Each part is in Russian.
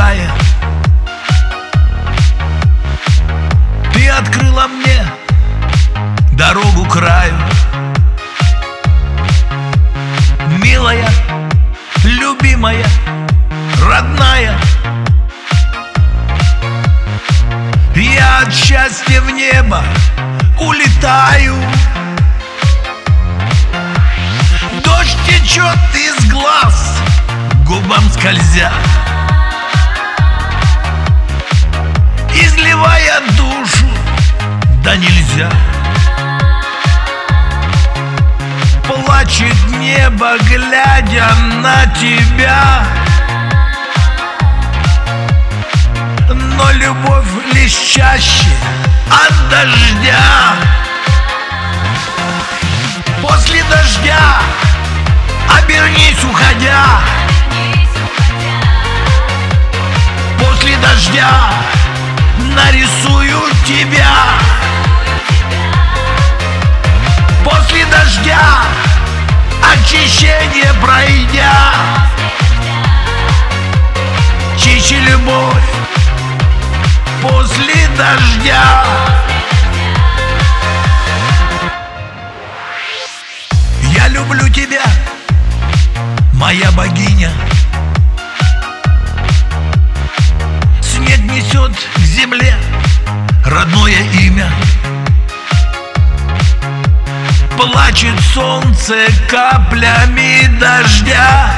улетая. Ты открыла мне дорогу к раю. Милая, любимая, родная, я от счастья в небо улетаю. Дождь течет из глаз, губам скользя, изливая душу, да нельзя. Плачет небо, глядя на тебя, но любовь лишь чаще от дождя. После дождя обернись, уходя. После дождя нарисую тебя. После дождя очищение пройдя, чище любовь после дождя. Я люблю тебя, моя богиня. Снег несет к земле родное имя. Плачет солнце каплями дождя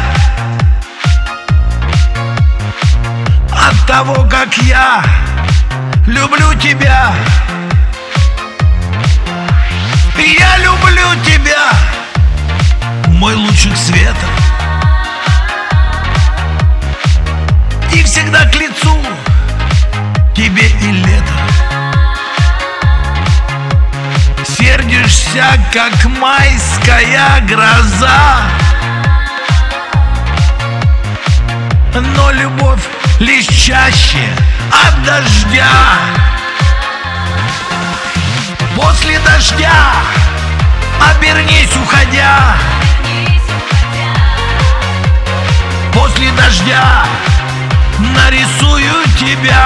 от того, как я люблю тебя. Я люблю тебя, мой лучик света, и всегда к лицу тебе и лето. Сердишься, как майская гроза, но любовь лишь чаще от дождя. После дождя обернись, уходя. После дождя нарисую тебя.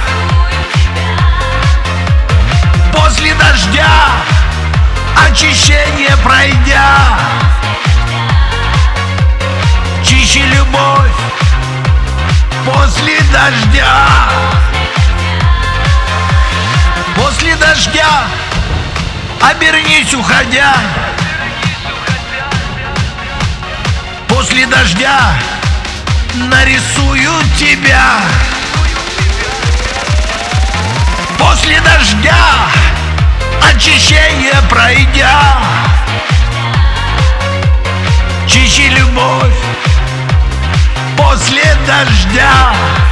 После дождя очищение пройдя, чище любовь после дождя. После дождя обернись, уходя. После дождя нарисую тебя. После дождя очищение пройдя, чище любовь после дождя.